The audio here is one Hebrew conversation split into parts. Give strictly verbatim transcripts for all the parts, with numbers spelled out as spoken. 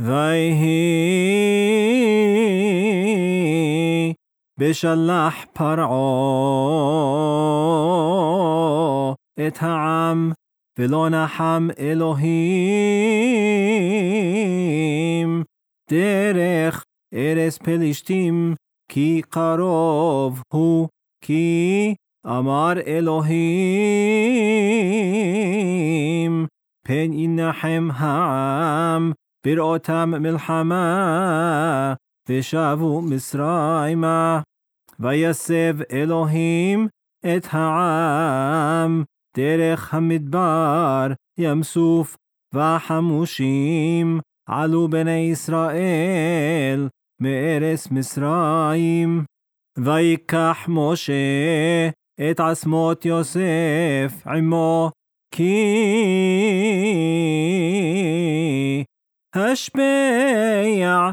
ויהי בשלח פרעה את העם, ולא נחם אלוהים דרך ארץ פלישתים, כי קרוב הוא, כי אמר אלוהים, פן ינחם העם בראותם מלחמה, ושבו מצרימה. ויסב אלוהים את העם דרך המדבר ים סוף, וחמושים עלו בני ישראל מארץ מצרים. ויקח משה את עצמות יוסף עמו, כי השפיע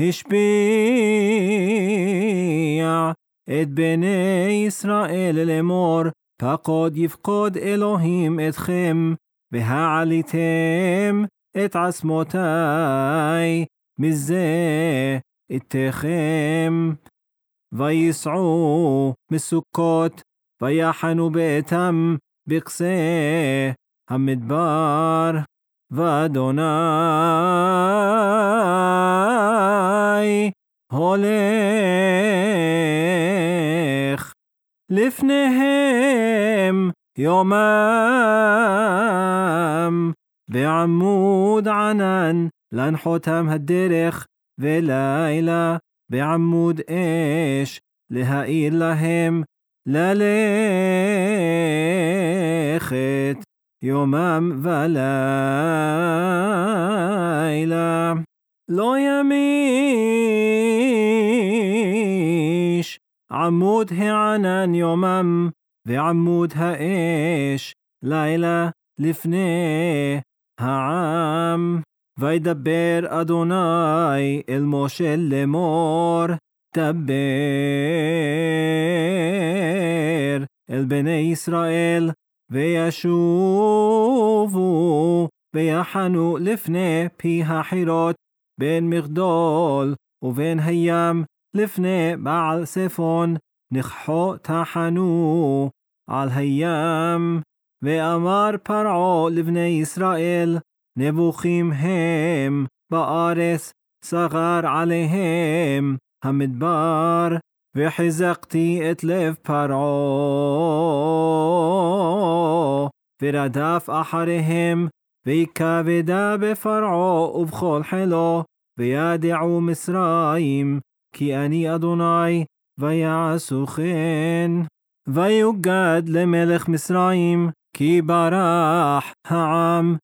השפיע את בני ישראל לאמור, פקוד יפקוד אלוהים אתכם, והעליתם את עצמותי מזה איתכם. ויסעו מסוכות, ויחנו ביתם בקצה המדבר. ואדוני הולך לפניהם יומם בעמוד ענן, להנחותם הדרך, ולילה בעמוד אש להאיר להם ללכת יומם ולילה. לא ימיש עמוד הענן יומם, ועמוד האש לילה לפני העם. וידבר אדוני אל משה לאמור, דבר אל בני ישראל, וישובו ויחנו לפני פי החירות, בין מגדול ובין הים, לפני בעל ספון, נכחו תחנו על הים. ואמר פרעה לבני ישראל, נבוכים הם בארץ, סגר עליהם המדבר. וחיזקתי את לב פרעה, ורדף אחריהם, ויקבדה בפרעה ובכל חילו, וידעו מצרים, כי אני אדוני, ויעשו כן. ויוגד למלך מצרים, כי ברח העם,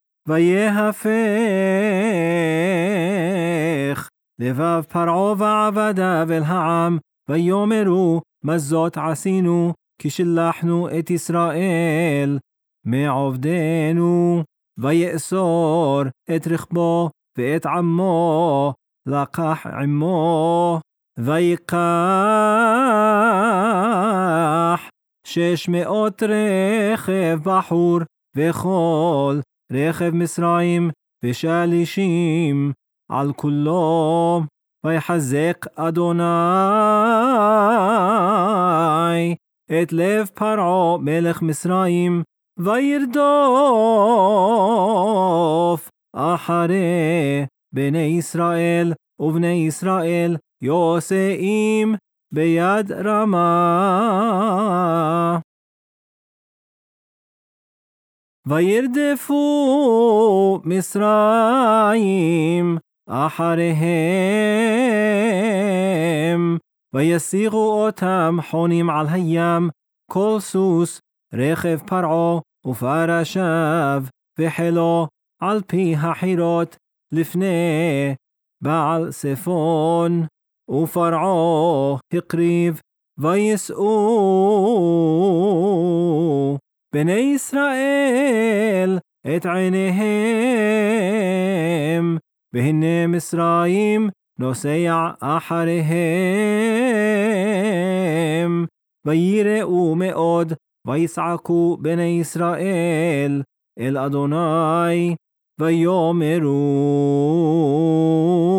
ויהפך לבב פרעה ועבדיו אל העם, ויאמרו, מה זאת עשינו, כי שלחנו את ישראל מעובדנו. ויאסור את רכבו ואת עמו לקח עמו, ויקח שש מאות רכב בחור, וכל רכב מצרים, ושלישים על כולו. ויחזק אדוני את לב פרעה מלך מצרים, וירדוף אחרי בני ישראל, ובני ישראל יוסעים ביד רמה. וירדפו מצרים אחריהם, ויסיגו אותם חונים על הים, כל סוס רכב פרעה ופרשיו וחילו, על פי החירות לפני בעל ספון. ופרעה הקריב, ויסעו בני ישראל את עיניהם, והנה מצרים נוסע אחריהם. ויראו מאוד, ויצעקו בני ישראל אל אדוני, ויאמרו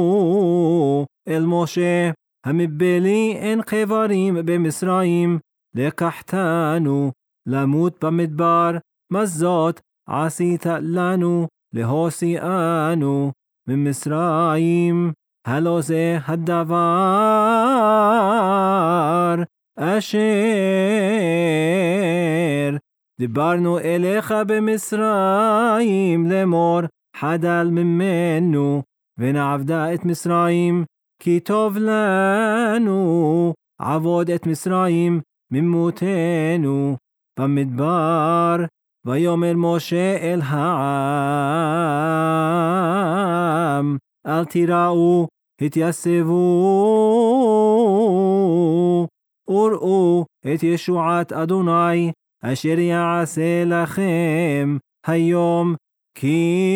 אל משה, המבלי אין קברים במצרים, לקחתנו למות במדבר, מזאת עשית לנו להוציאנו ממצרים. הלא זה הדבר אשר דיברנו אליך במצרים לאמור, חדל ממנו ונעבדה את מצרים, כי טוב לנו עבוד את מצרים ממותנו במדבר. ויאמר משה אל העם, אל תיראו, התייסבו וראו את ישועת אדוני אשר יעשה לכם היום, כי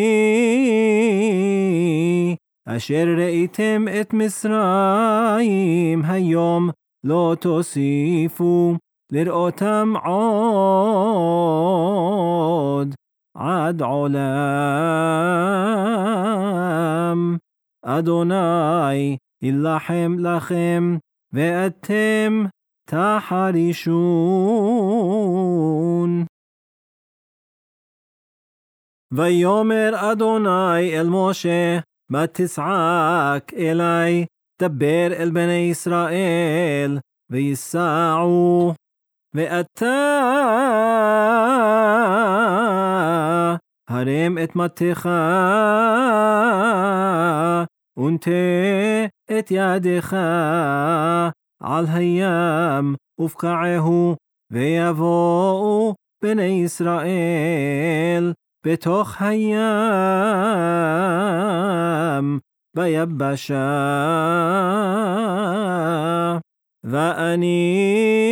אשר ראיתם את מצרים היום לא תוסיפו לראותם עוד עד עולם. אדוני ילחם לכם ואתם תחרישון. ויאמר אדוני אל משה, מה תצעק אלי? דבר אל בני ישראל ויסעו. ואתה הרם את מטך ונטה את ידך על הים ופקעהו, ויבואו בני ישראל בתוך הים ביבשה. ואני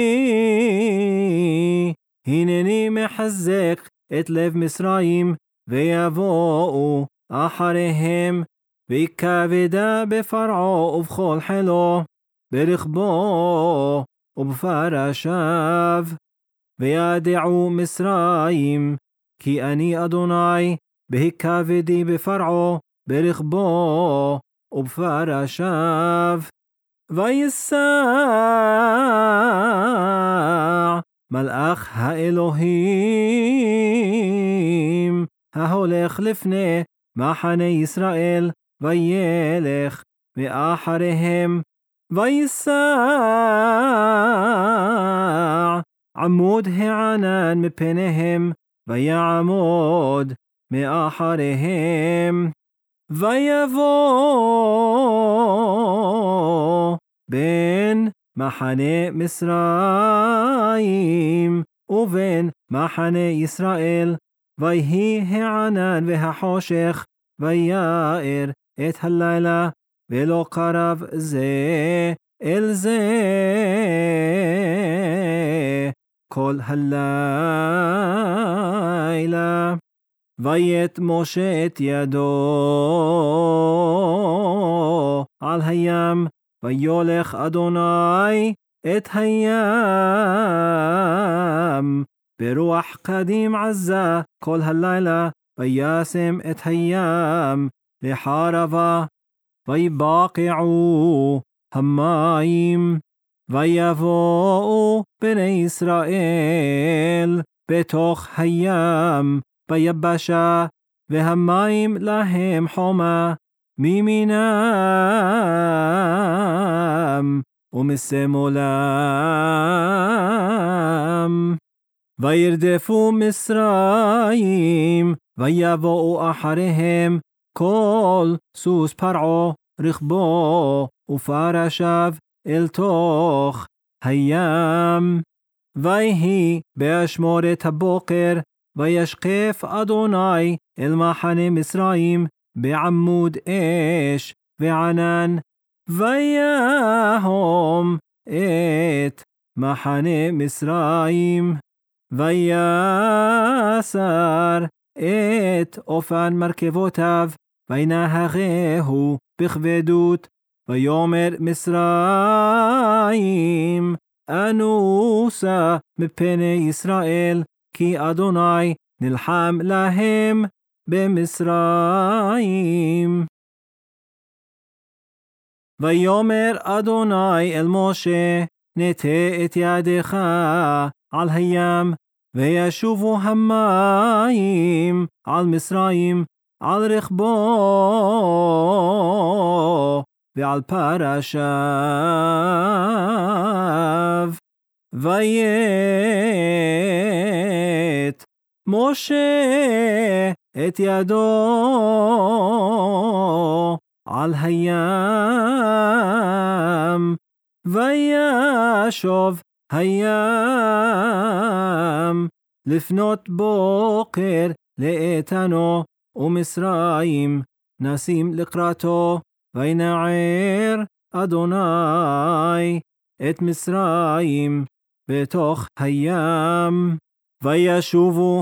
הנני מחזק את לב מצרים, ויבואו אחריהם, ויקבדה בפרעה ובכל חילו, ברכבו ובפרשיו, וידעו מצרים כי אני אדוני, בהיקבדי בפרעה, ברכבו ובפרשיו. ויסע מלאך האלוהים ההולך לפני מחנה ישראל, וילך מאחריהם. ויסע עמוד הענן מפניהם, ויעמוד מאחריהם. ויבוא בין מחנה מצרים ובין מחנה ישראל, ויהי הענן והחושך, ויער את הלילה, ולא קרב זה אל זה כל הלילה. ויית משה את ידו על הים, ויולך אדוני את הים ברוח קדים עזה כל הלילה, וישם את הים לחרבה, ויבקעו המים. ויבואו בני ישראל בתוך הים ביבשה, והמים להם חומה מימינם ומשמאלם. וירדפו מצרים, ויבואו אחריהם כל סוס פרעה, רכבו ופרשיו אל תוך הים. ויהי באשמורת הבוקר, וישקף אדוני אל מחנה מצרים בעמוד אש וענן, ויהום את מחנה מצרים. ויסר את אופן מרכבותיו, וינהגהו בכבדות. ויאמר מצרים, אנוסה מפני ישראל, כי אדוני נלחם להם במצרים. ויאמר אדוני אל משה, נטה את ידך על הים, וישובו המים על מצרים, על רכבו ועל פרשיו. ויית משה את ידו על הים, וישוב הים לפנות בוקר לאיתנו, ומצרים נשים לקראתו. וינער אדוני את מצרים בתוך הים. וישובו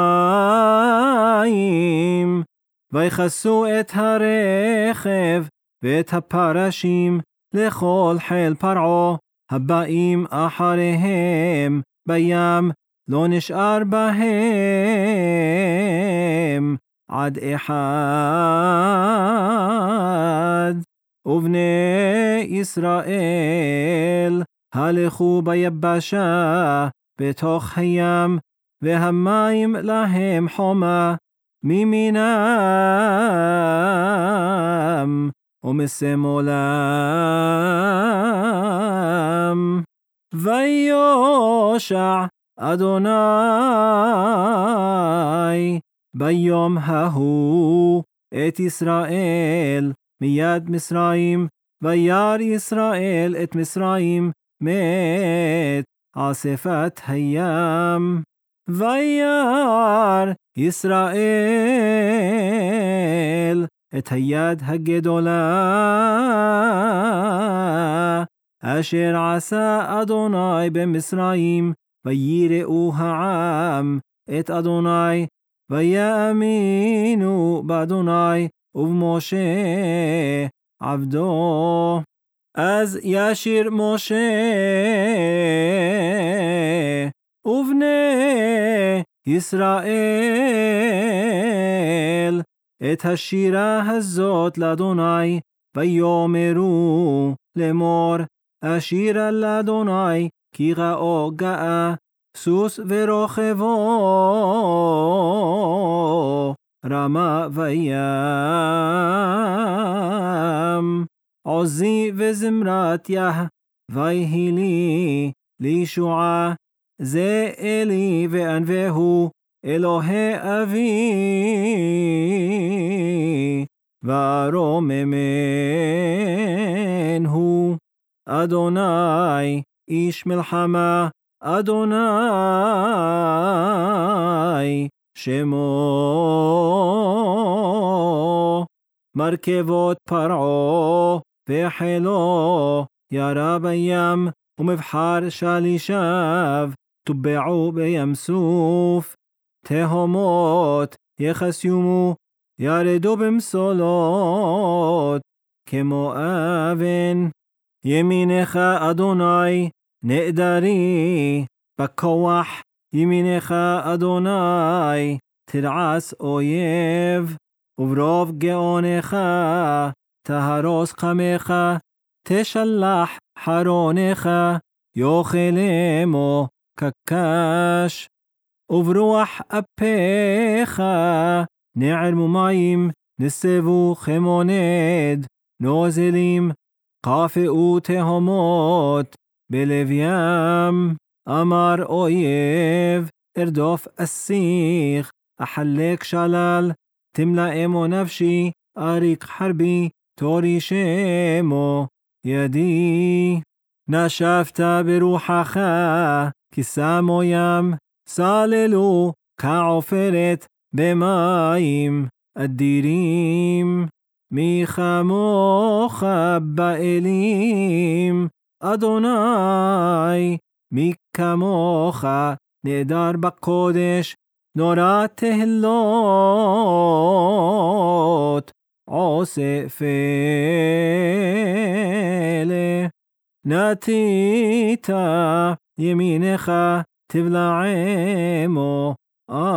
המים, ויכסו את הרכב ואת הפרשים לכל חיל פרעה הבאים אחריהם בים, לא נשאר בהם עד אחד. ובני ישראל הלכו ביבשה בתוך הים, והמים להם חומה מימינם ומשמאלם. ויושע אדוני ביום ההוא את ישראל מיד מצרים, וירא ישראל את מצרים מת על שפת הים. וירא ישראל את היד הגדולה אשר עשה אדוני במצרים, ויראו העם את אדוני, ויאמינו באדוני ובמשה עבדו. אז ישיר משה ובני ישראל את השירה הזאת לאדוני, ויאמרו לאמור, אשירה לאדוני כי גאו גאה, סוס ורוכבו רמה וים. עוזי וזמרת יה, ויהי לי לישועה. זה אלי וענווהו, אלוהי אבי ורוממנו. אדוני איש מלחמה, אדוני שמו. מרכבות פרעה וחילו ירה בים, ומבחר שלישיו טובעו בים סוף. תהומות יחסיומו, ירדו במסולות כמו אבן. ימינך אדוני נעדרי בכוח, ימינך אדוני תרעס אויב. וברוב גאונך תהרוס חמך, תשלח חרונך יאכלמו כקש. וברוח אפיך נערמו מים, נסבו כמונד נוזלים, קפאו תהומות בלב ים. אמר אויב ארדוף אסיך, אחלק שלל, תמלאמו נפשי אריק חרבי, תורי שמו ידי. נשבת ברוחך כסמו ים, סללו כעופרת במים אדירים. מי כמוך באלים אדוני, מי כמוך נעדר בקודש, נורא תהילות עושה פלא. נטית ימינך תבלעמו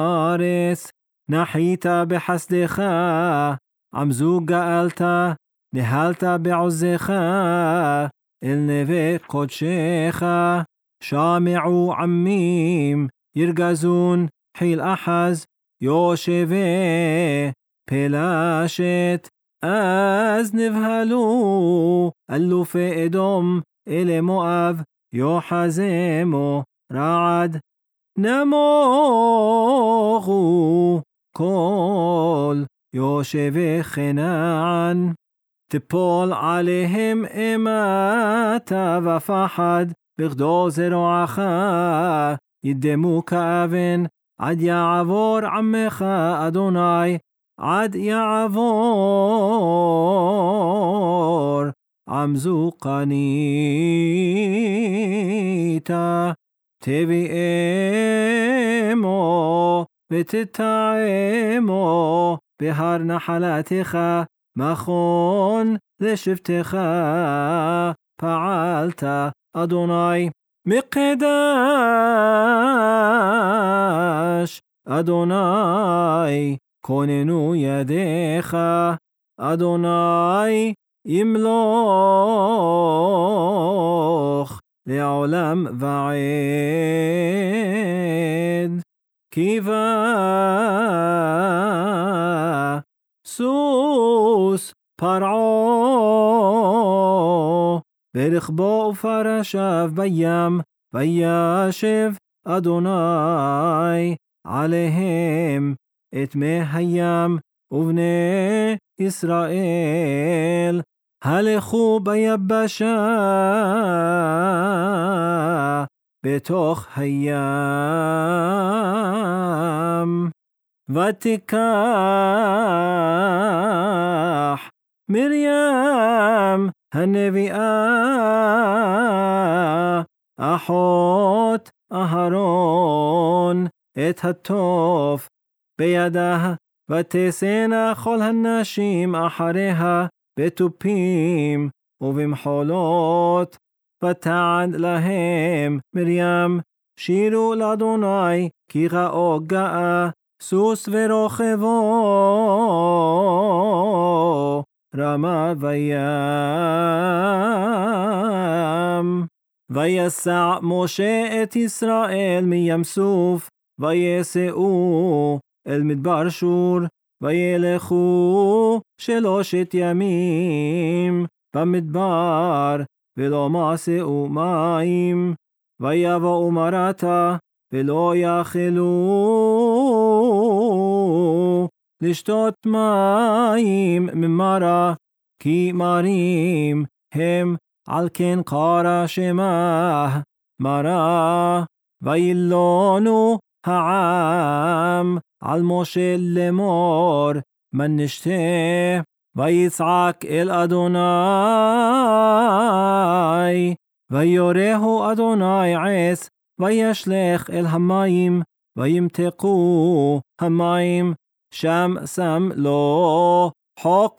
ארץ, נחית בחסדך עמזו גאלת, ניהלת בעוזך אל נווה קודשך, שמעו עמים ירגזון חיל אחז יושבי פלשת, אז נבהלו אלופי אדום אלי מואב יוחזמו רעד, נמוגו כל יושבי חנען, תפול עליהם אימתה ופחד, בכדו זרועך ידמו כאבן, עד יעבור עמך אדוני, עד יעבור עם זו קנית, תביאמו ותטעמו בהר נחלתך, מכון לשבתך פעלת אדוני. מקדש אדוני כוננו ידיך, אדוני ימלוך לעולם ועד. קיווה סוס פרעה ברכבו ופרשיו בים, וישב אדוני עליהם את מי הים ובני ישראל, הלכו ביבשה בתוך הים. ותיקח מרים הנביאה אחות אהרון את התוף בידה, ותשאנה כל הנשים אחריה בתופים ובמחולות, ותען להם מרים, שירו לאדוני כי ראו גאה, סוס ורוכבו רמה וים. ויסע משה את ישראל מים סוף, ויסעו אל מדבר שור, וילכו שלושת ימים במדבר, ולא מסעו מים, ויבואו מרתה, ולא יכלו לשתות מים ממרה, כי מרים הם, על כן קרא שמה מרה. וילונו העם על משה לאמור, מן נשתה, ויצעק אל אדוני, ויורהו אדוני עץ, וישלך אל המים, וימתקו המים, שם שם לו חוק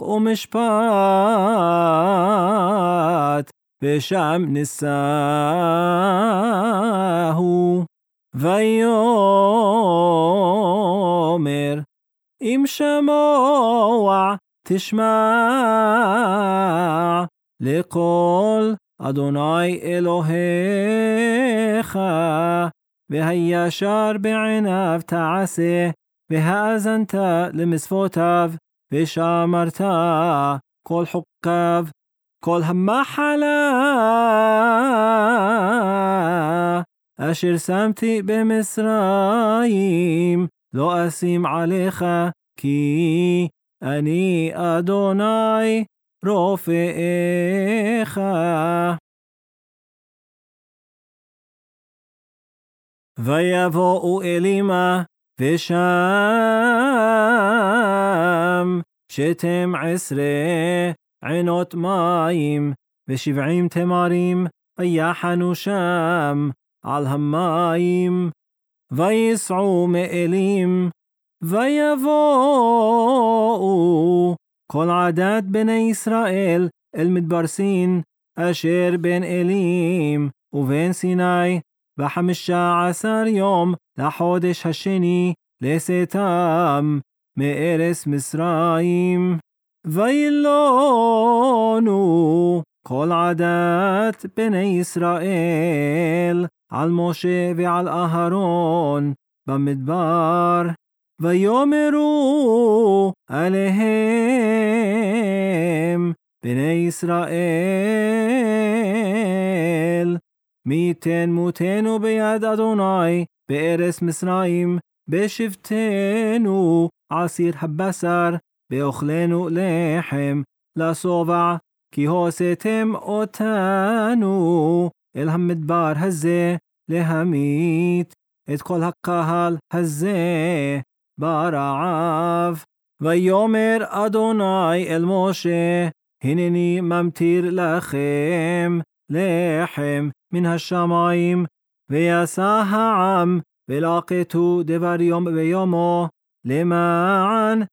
ומשפט, ושם נישאהו. ויאמר, אם שמוע תשמע לקול אדוני אלוהיך, והישר בעיניו תעשה, והאזנת למצוותיו, ושמרת כל חוקיו, כל המחלה אשר שמתי במצרים לא אשים עליך, כי אני אדוני רופאך. ויבואו אלימה, ושם שתם עשרה עינות מים, ושבעים תמרים, ויחנו שם על המים. ויסעו מאלים, ויבואו כל עדת בני ישראל אל מדבר סין, אשר בין אלים ובין סיני, בחמישה עשר יום לחודש השני, לצאתם מארץ מצרים. וילונו כל עדת בני ישראל על משה ועל אהרון במדבר, ויאמרו עליהם בני ישראל, מי ייתן מותנו ביד אדוני בארץ מצרים, בשבתנו עשיר הבשר, באוכלנו לחם לשובע, כי הוצאתם אותנו אל המדבר הזה להמית את כל הקהל הזה ברעב. ויאמר אדוני אל משה, הנני ממטיר לכם לחם מן השמיים, ויעשה העם ולקטו דבר יום ביומו, למען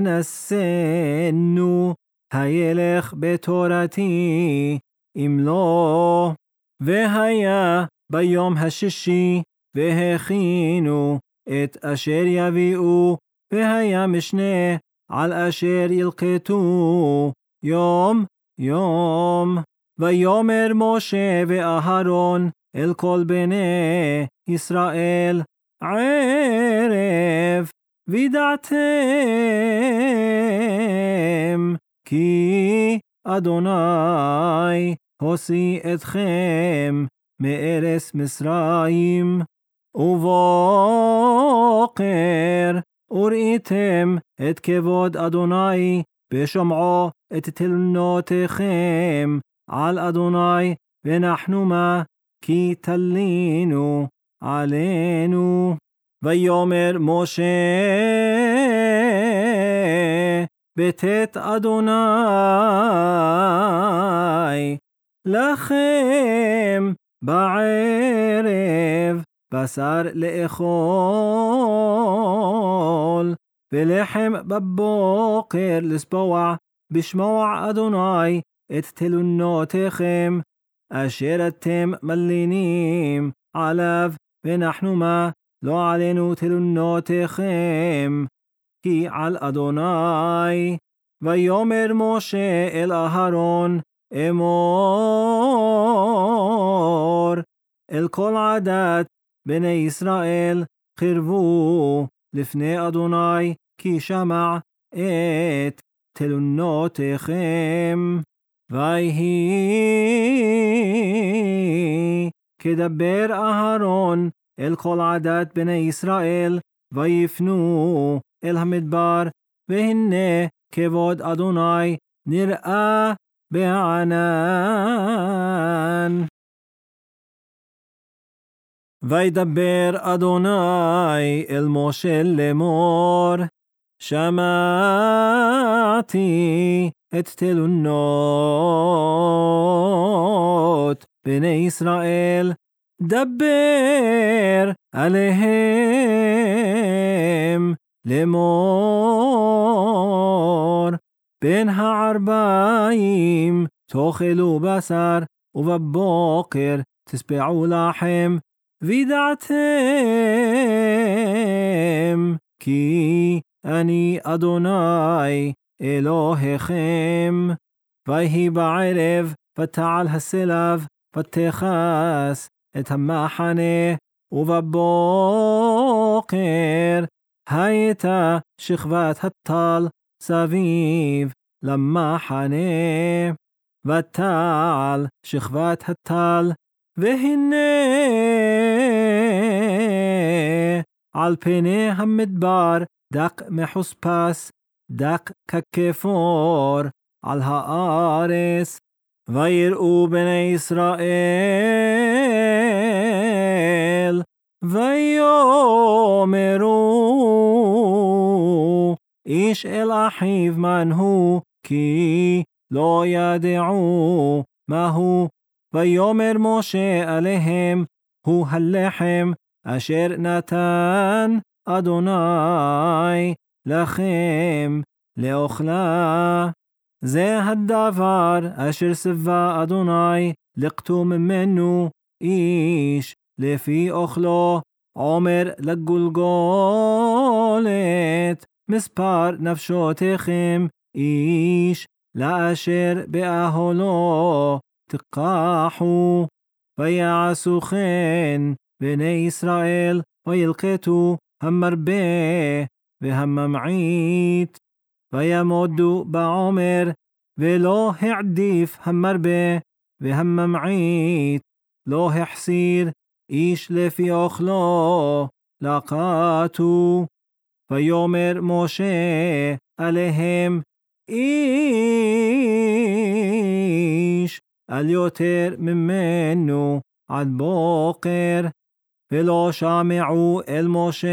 אנסנו הילך בתורתי אם לא. והיה ביום השישי והכינו את אשר יביאו, והיה משנה על אשר ילקטו יום יום. ויאמר משה ואהרון אל כל בני ישראל, ערב וידעתם כי אדוני הוציא אתכם מארץ מצרים, ובוקר וראיתם את כבוד אדוני בשומעו את תלונותיכם על אדוני, ונחמה כי תלינו עלינו. ויאמר משה בתת אדוני לכם בערב בשר לאכול, ולחם בבוקר לספוע, בשמוע אדוני את תלונותיכם אשר אתם מלינים עליו, ונחמה לא עלינו תלונותיכם כי על אדוני. ויאמר משה אל אהרון, אמור אל כל עדת בני ישראל, קרבו לפני אדוני, כי שמע את תלונותיכם. ויהי כדבר אהרון אל כל עדת בני ישראל, ויפנו אל המדבר, והנה כבוד אדוני נראה בענן. וידבר אדוני אל משה לאמור, שמעתי את תלונות בני ישראל, דבר עליהם לאמור, בין הערביים תאכלו בשר, ובבוקר תשבעו לחם, וידעתם כי אני אדוני אלוהיכם. ויהי בערב ותעל הסלב, ותכס את המחנה, ובבוקר הייתה שכבת הטל סביב למחנה, ותעל שכבת הטל, והנה על פני המדבר דק מחוספס, דק ככפור על הארץ. ויראו בני ישראל, ויאמרו איש אל אחיו מן הוא, כי לא ידעו מהו. ויאמר משה עליהם, הוא הלחם אשר נתן אדוני לכם לאוכלה. זה הדבר אשר סבה אדוני לקטו ממנו איש לפי אוכלו, עומר לגולגולת מספר נפשותיכם איש לאשר באהלו תקחו, ויעשו כן בני ישראל, וילקטו המרבה והממעיט, וימודו בעומר, ולא העדיף המרבה והממעיט, לא החסיר איש לפי אוכלו, לקטו. ויאמר משה עליהם, איש על יותר ממנו עד בוקר, ולא שמעו אל משה,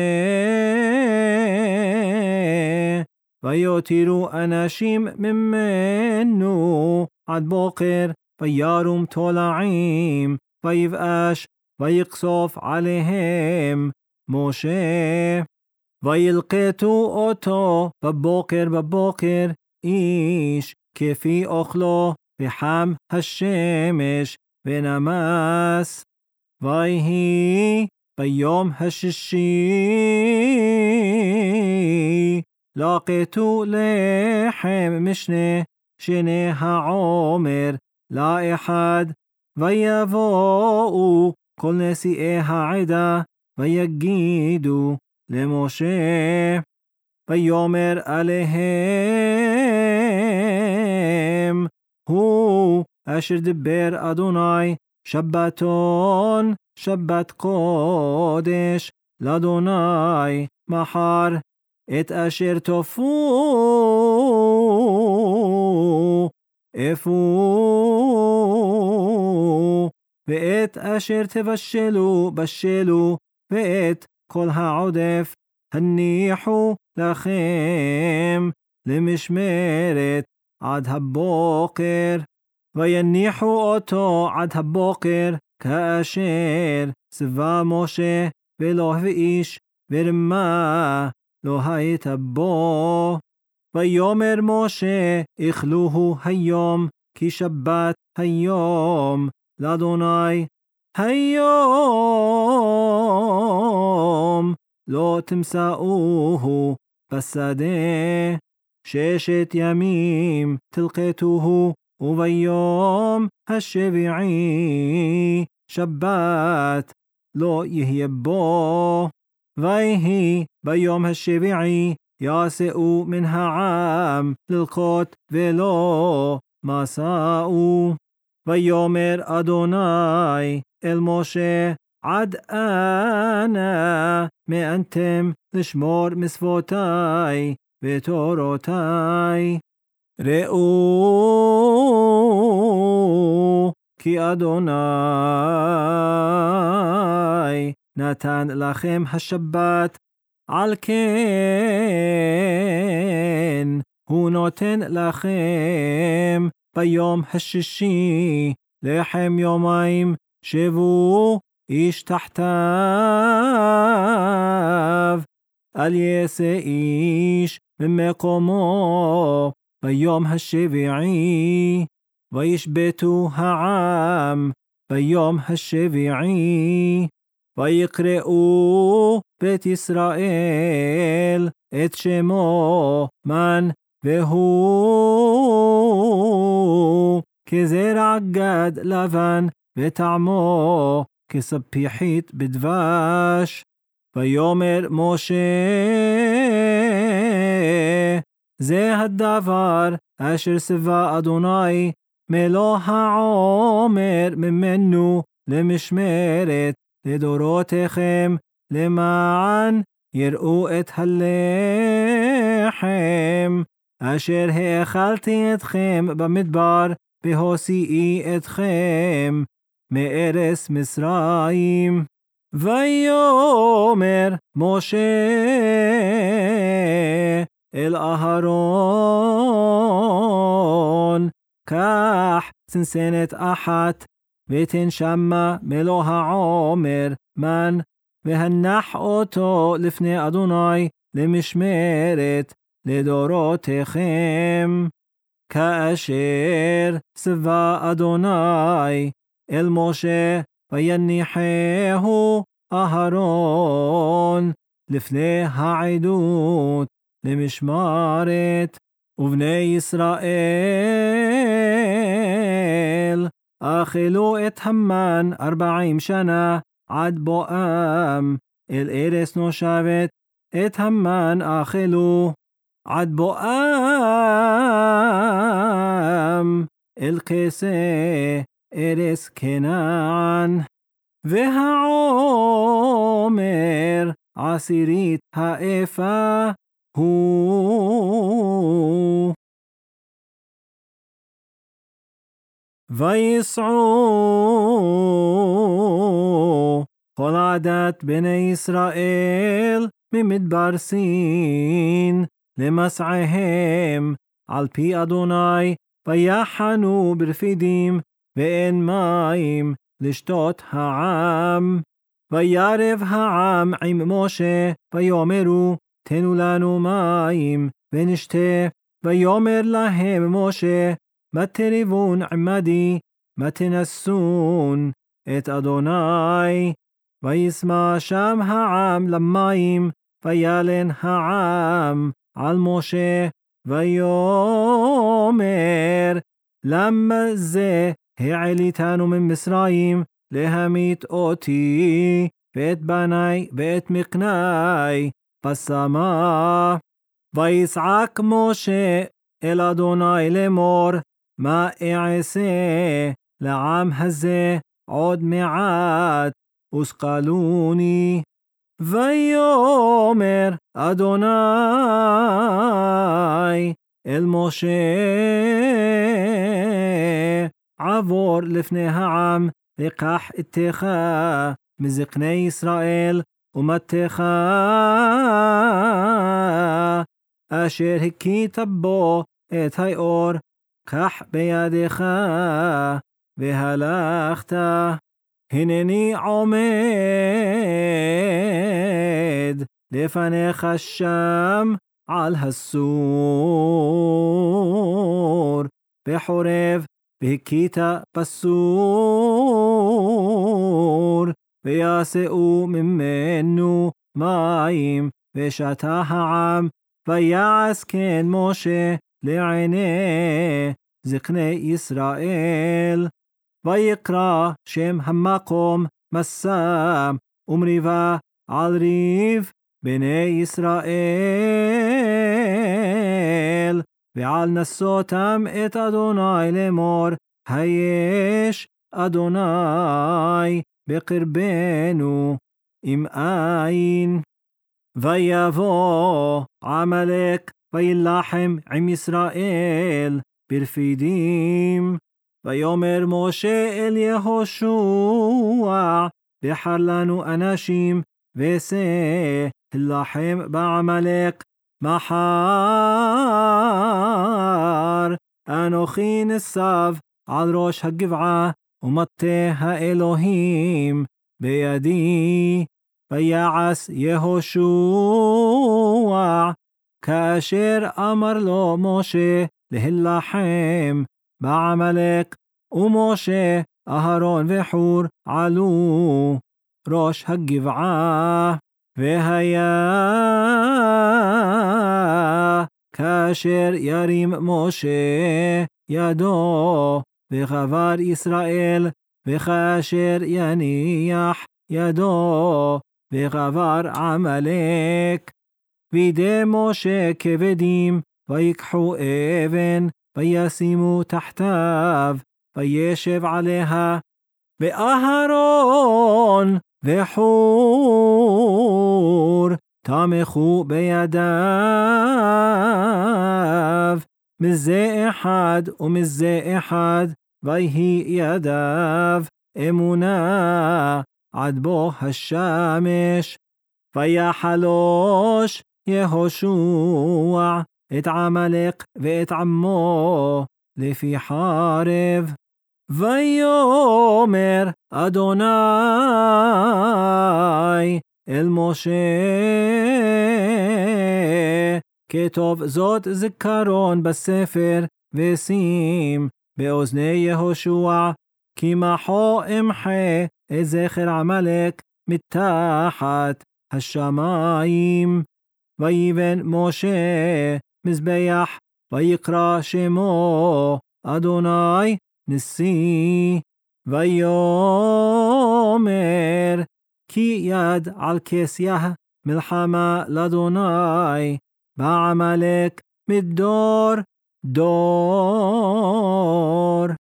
ויותירו אנשים ממנו עד בוקר, וירום תולעים, ויבאש, ויקסוף עליהם משה. וילקטו אותו בבוקר בבוקר, איש כפי אוכלו, וחם השמש ונמס. ויהי ביום השישי, לקטו לחם משנה שני העומר לאחד, ויבואו כל נשיאי העדה, ויגידו למשה, ויאמר עליהם, הוא אשר דבר אדוני שבתון, שבת קודש לאדוני מחר, את אשר תופו אפו, ואת אשר תבשלו בשלו, ואת כל העודף הניחו לכם למשמרת עד הבוקר. ויניחו אותו עד הבוקר, כאשר צווה משה, ולא ואיש ורמה לא הייתה בו. ויאמר משה, אכלוהו היום, כי שבת היום לאדוני. היום לא תמצאוהו בשדה, ששת ימים תלקטוהו, וביום השביעי שבת לא יהיה בו. ויהי ביום השביעי יעשו מן העם ללקוט, ולא מסעו. ויאמר אדוני אל משה, עד אנה מאנתם לשמור מצוותי ותורותי? ראו כי אדוני נתן לכם השבת, על כן הוא נותן לכם ביום השישי לחם יומיים, שבו איש תחתיו, אל יעשה איש ממקומו ביום השביעי. וישבתו העם ביום השביעי, ויקראו בית ישראל את שמו מן, והוא כזרע גד לבן, וטעמו כספיחית בדבש. ויאמר משה, זה הדבר אשר שווה אדוני מלוא העומר ממנו למשמרת לדורותיכם, למען יראו את הלחם אשר האכלתי אתכם במדבר, בהוציאי אתכם מארץ מצרים. ויאמר משה אל אהרון, קח צנצנת אחת, ותן שמה מלוא העומר מן, והנח אותו לפני אדוני למשמרת לדורותיכם, כאשר צווה אדוני אל משה. ויניחהו אהרון לפני העדות למשמרת. ובני ישראל אכלו את המן ארבעים שנה עד בואם אל ארץ נושבת, את המן אכלו עד בואם אל כסה ארץ כנען. והעומר עשירית האפה הוא. ויסעו כל עדת בני ישראל ממדבר סין למסעיהם על פי אדוני, ויחנו ברפידים ואין מים לשתות העם. וירב העם עם משה ויאמרו תנו לנו מים ונשתה. ויאמר להם משה מה תריבון עמדי, מה תנסון את אדוני. וישמע שם העם למים, וילן העם על משה ויאמר למה זה העליתנו ממצרים להמית אותי ואת בני ואת מקני בסמה. ויצעק משה אל אדוני לאמור מה אעשה לעם הזה עוד מעט וסקלוני. ויאמר אדוני אל משה עבור לפני העם וקח אתך מזקני ישראל ומתך אשר הכית בו את האור, קח בידך והלכת. הנני עומד לפניך שם על הסור בחורב, והכית בסור ויעשאו ממנו מים ושתה העם. ויעש כן משה לעיני זקני ישראל. ויקרא שם המקום מסע ומריבה על ריב בני ישראל, ועל נסותם את אדוני לאמור היש אדוני בקרבנו אם אין. ויבוא עמלק וילחם עם ישראל ברפידים. ויאמר משה אל יהושע בחר לנו אנשים ושא הלחם בעמלק. מחר אנוכי נסב על ראש הגבעה ומטה האלוהים בידי. ויעש יהושע כאשר אמר לו משה להילחם בעמלק. ומשה אהרון וחור עלו ראש הגבעה. והיה כאשר ירים משה ידו וחבר ישראל, וכאשר יניח ידו וחבר עמלק. וידי משה כבדים ויקחו אבן וישימו תחתיו וישב עליה. ואהרון וחור תמכו בידיו מזה אחד ומזה אחד, ויהי ידיו אמונה עד בוא השמש. ויחלוש יהושע את עמלק ואת עמו לפי חרב. ויאמר אדוני אל משה כתוב זאת זיכרון בספר ושים באוזני יהושע, כי מחו אמחה את זכר עמלק מתחת השמיים. ויבן משה מזבח ויקרא שמו אדוני נשיא, ויאמר כי יד על כסיה מלחמה לאדוני, בעמלק מדור דור.